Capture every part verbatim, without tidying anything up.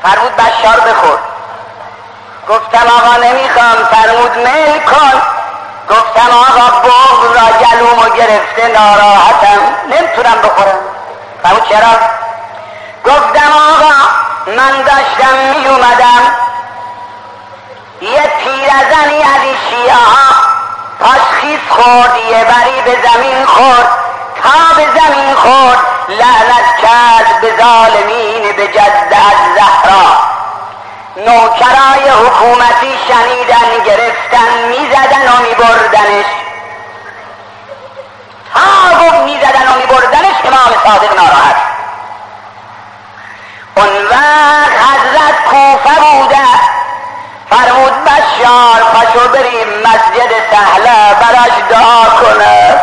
فرمود بشار بخور. گفتم آقا نمیخوام. فرمود میل کن. گفتم آقا بغض را گلومو گرفته ناراحتم نمیتونم بخورم. فرمود چرا؟ گفتم آقا من داشتم می اومدم یه پیرزنی از این شیعه ها پاشخیز خورد، یه بری به زمین خورد، تا به زمین خورد لعنت کرد به ظالمین به جد از زهرا. نوکرای حکومتی شنیدن گرفتن میزدن و میبردنش. تا گفت میزدن و میبردنش امام صادق ناراحت. اون وقت حضرت کوفه بوده. فرمود بشار پاشو بریم مسجد سهله براش دعا کنه.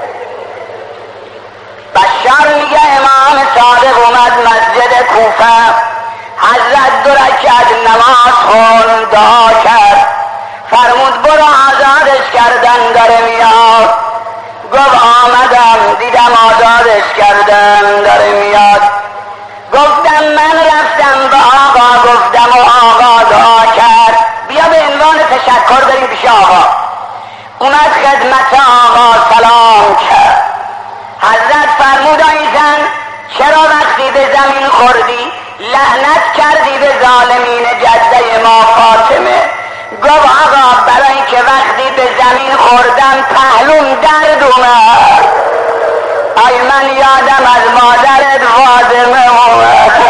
بشار میگه امام صادق اومد مسجد کوفه. حضرت دو رکعت نماز خوند دعا کرد. فرمود برو آزادش کردن داره میاد. گفت آمدم دیدم آزادش کردن داره میاد. گفتم من رفتم به آقا گفتم و آقا دعا کرد بیا به عنوان تشکر بریم پیش آقا. اومد خدمت آقا سلام کرد. حضرت فرمود ای زن چرا وقتی به زمین خوردی لعنت کردی به ظالمین جده ما فاطمه؟ گفت آقا برای که وقتی به زمین خوردم پهلوم درد اومد. ای من یادم از مادرت فاطمه اومد.